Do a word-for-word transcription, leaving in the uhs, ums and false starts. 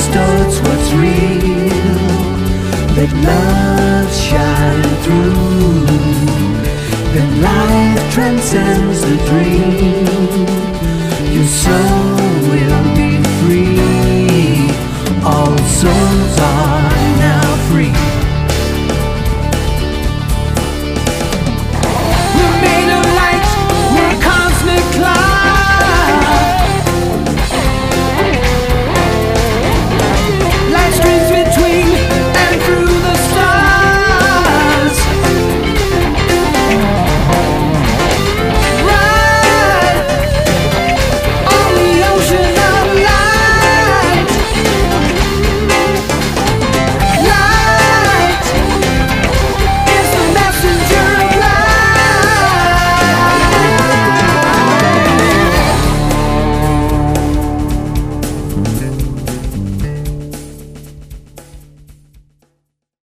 distorts what's real. Let love shine through, then life transcends the dream.